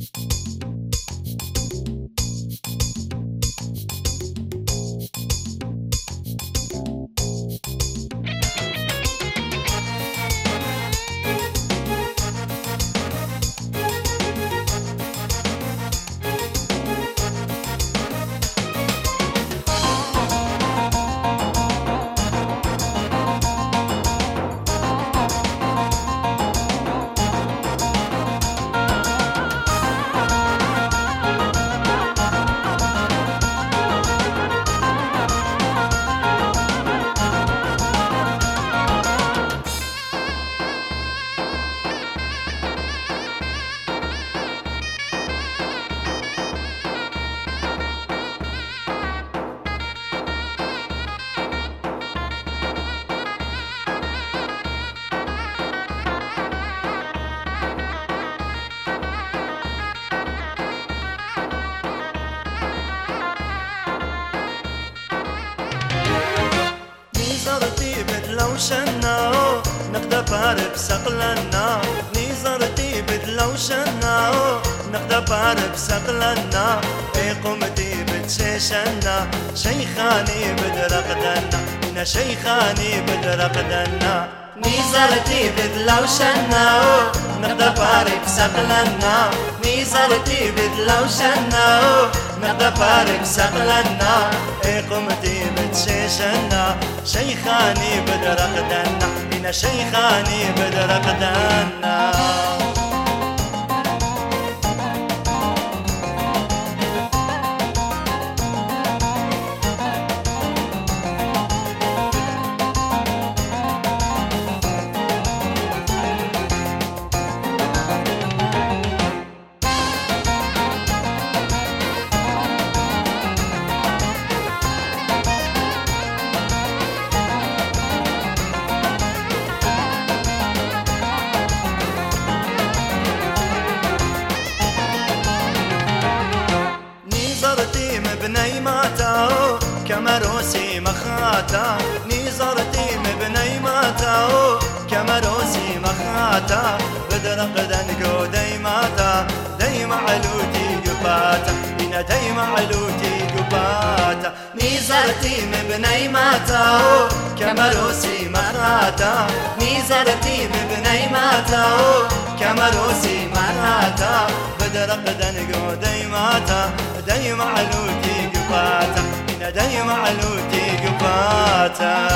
لوشنا نقدا بارب سقلنا نيزرتي بدلوشنا نقدا بارب سقلنا اي قمتي بتشيشنا شيخاني بدرقدنا إن شيخاني بدرقدنا نيزرتي بدلوشنا نقدا بارب سقلنا نيزرتي بدلوشنا نقدا بارب سقلنا اي قمتي بتشيشنا شيخاني بدرقدنا إن شيخاني بدرقدنا مبني ماتا كمروسي مخاتا نيزرتي مبني ماتا كمروسي مخاتا بدرقدن قودي ماتا دي معلوتي قباتا إن دي معلوتي قباتا نيزرتي مبني ماتا كمروسي مخاتا نيزرتي مبني ماتا كمروسي مخاتا بدرقدن قودي ماتا دي معلوتي قباتا إن دي معلوتي قباتا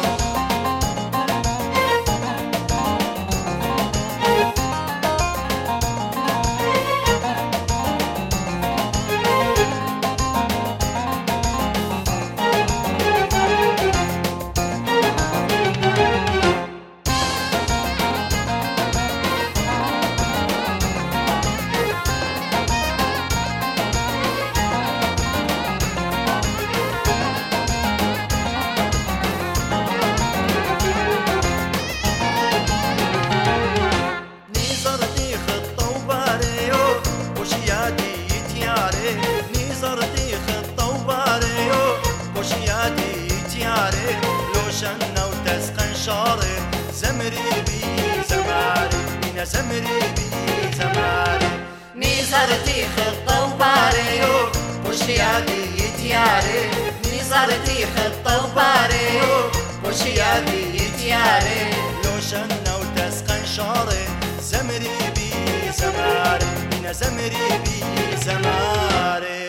نيزرتي خطة وباريو وشيادي تياري لوشنا وتسقن شاري زمري بي زماري من زمري بي زماري نيزرتي خطة وباريو وشيادي تياري نيزرتي خطة وباريو وشيادي تياري لوشنا وتسقن شاري زمري بي زماري من زمري بي زماري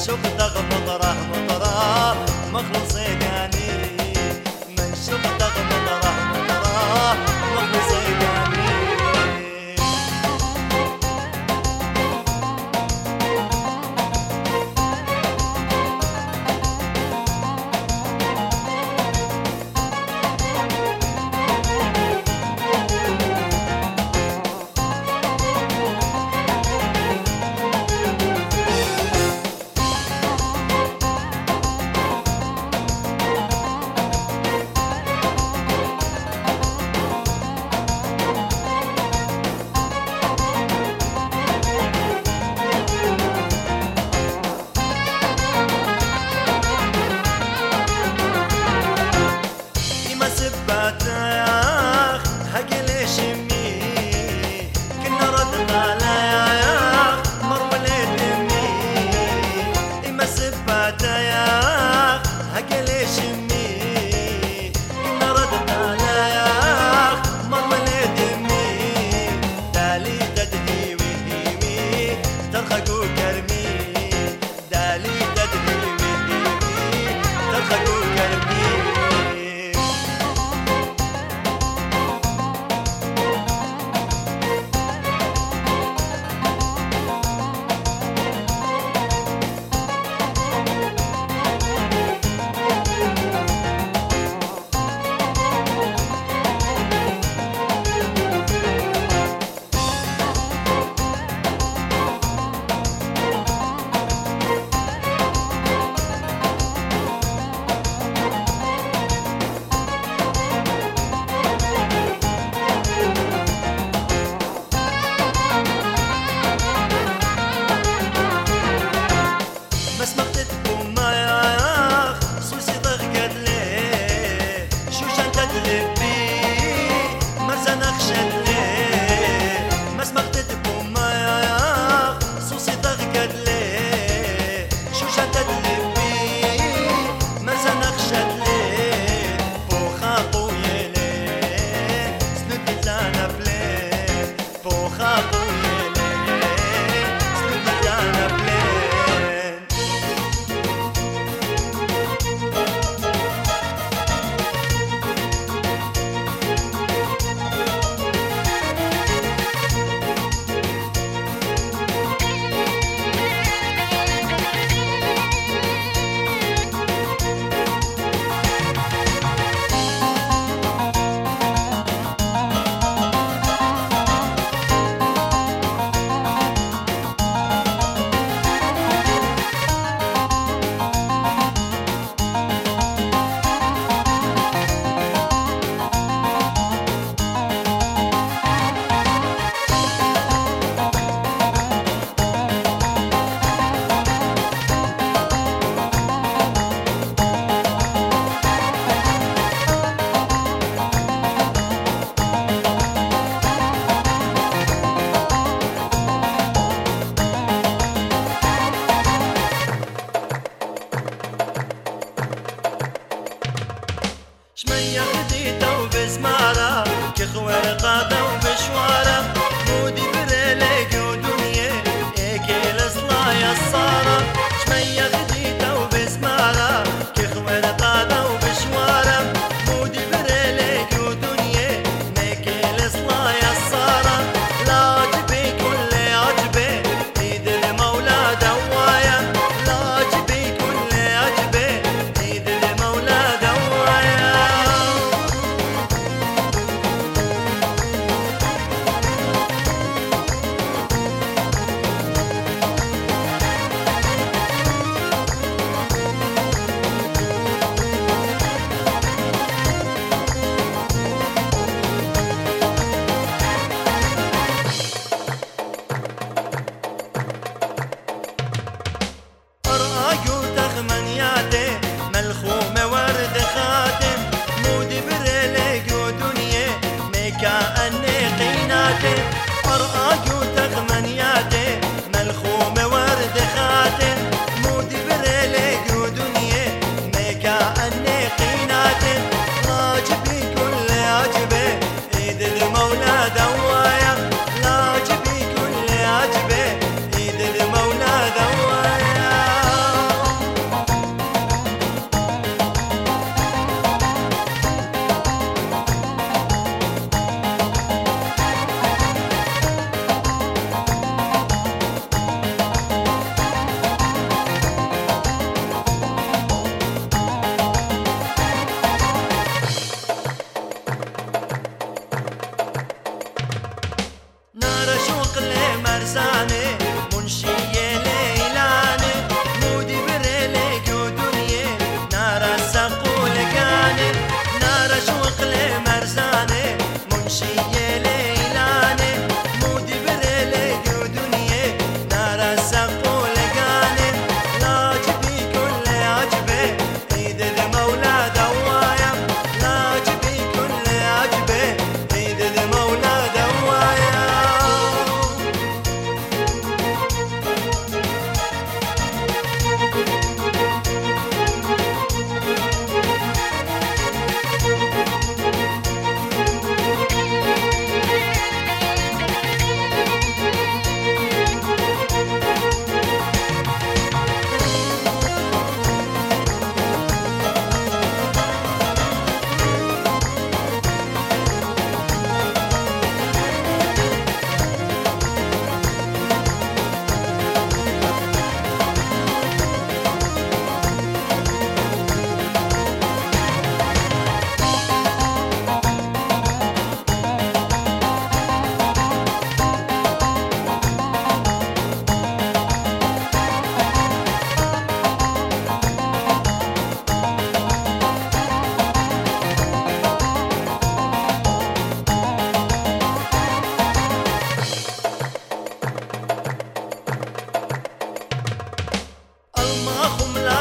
شوق دغ مطره مطره مخلص يقاني من شوق دغ مطره مطره مخلص يقاني سباتاخ هقلي شمي كنا رد علياخ مر وليد امي اما سباتاخ هقلي شمي كنا رد علياخ مر وليد امي دالي تدهي وهيمي ترخقو كرمي دالي تدهي وهيمي ترخقو كرمي بس ما بتدكم ما ياخ سوسي ضغقت ليه شو جان تدلبي مرزا نخشت ليه بس ما بتدكم ما ياخ سوسي ضغقت ليه شو جان تدلبي مرزا نخشت ليه بوخا قوية ليه سندي تلانا بليه بوخا قوية ليه سندي تلانا بليه شمية خديتة وبزمارة كخوار قادة وبشوارة مودي بريلك ودنيا ايكي الصلايا الصارة شمية خديتة وبزمارة كخوار قادة وبشوارة مودي بريلك ودنيا ايكي الصلايا الصارة لا عجبي كل عجبي ايد المولى دوايا لا عجبي كل عجبي ايد المولى دوايا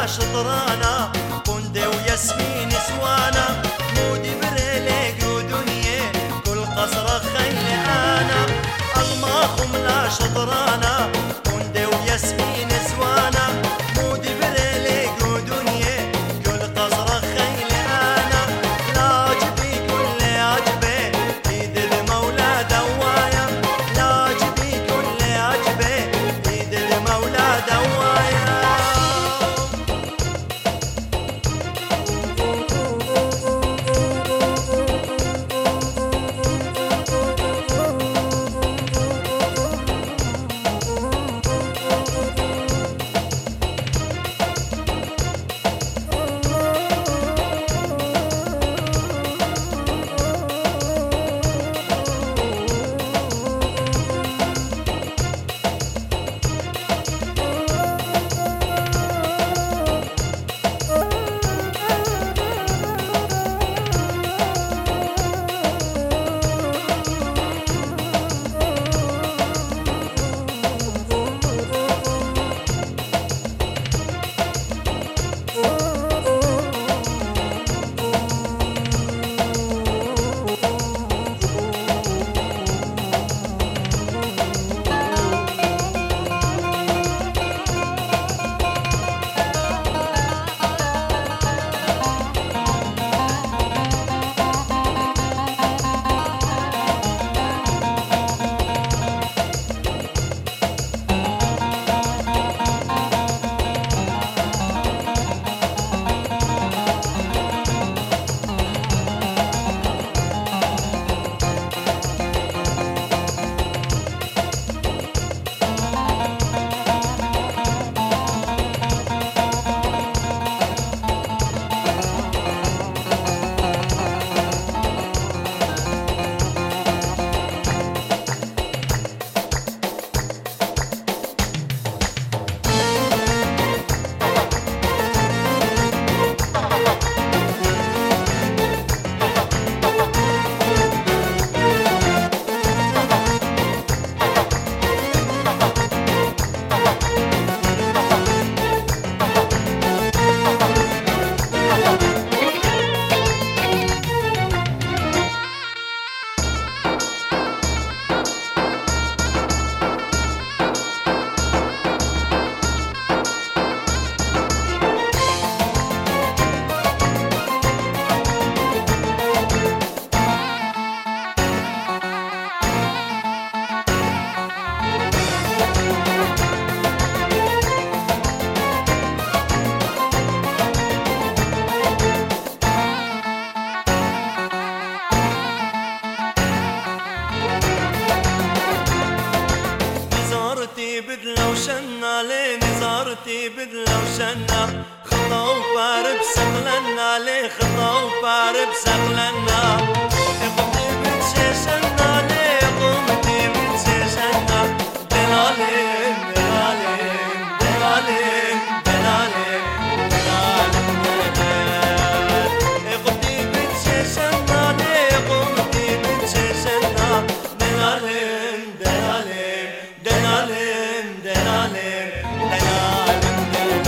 شطرانا بندي وياسمين سوانا مودي بريليك ودنيا كل قصر خيل انا الماخم لا شطرانا بندي وياسمين سوانا مودي بريليك ودنيا كل قصر خيل انا لا عجبي كل عجبي ايد المولى دوايا لا عجبي كل عجبي ايد المولى دوايا بدلة وشنا ليه نزارتي بدلة وشنا خطا وفارب سغلنا ليه خطا وفارب سغلنا قمتي بتشيشنا ليه قمتي بتشيشنا دلالين دلالين دلالين دلالين دلالين قمتي بتشيشنا ليه قمتي بتشيشنا دلالين دلالين دلالين دلالين دلالين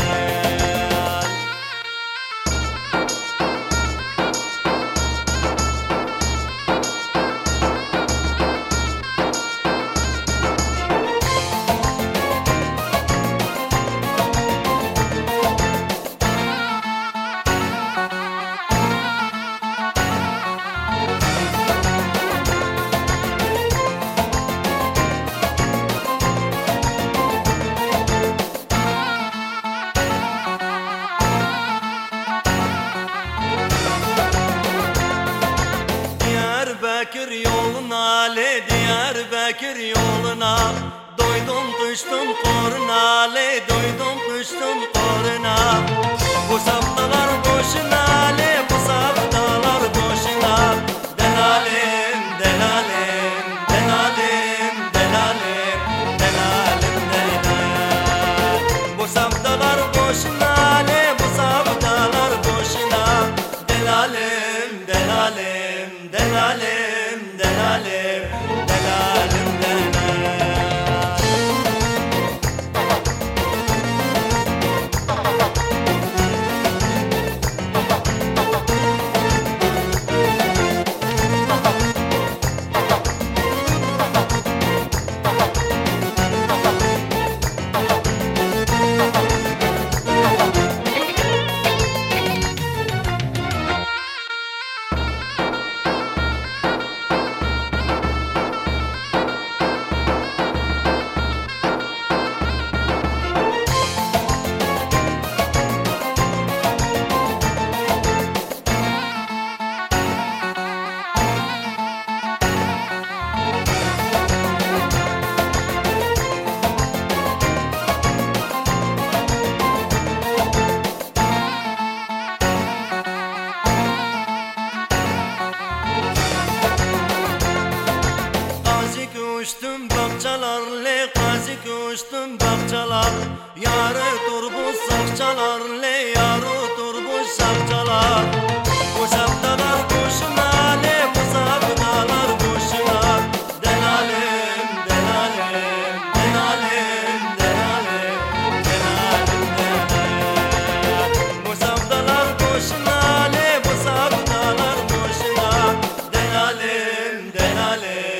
Diyarbakır yoluna le Diyarbakır yoluna doydum düştüm koruna le doydum düştüm koruna bu saptalar boşuna le bu saptalar boşuna delalim delalim delalim delalim delalim delalim bu saptalar boşuna le bu saptalar boşuna delalim delalim delalim delalim delalim delalim şapçalar. Yarı dur bu sakçalar, le yarı dur bu şapçalar. Bu şapçalar boşuna, le bu saptalar boşuna. Delalim, delalim, delalim, delalim, delalim, delalim. Bu saptalar boşuna, le bu saptalar boşuna. Delalim, delalim.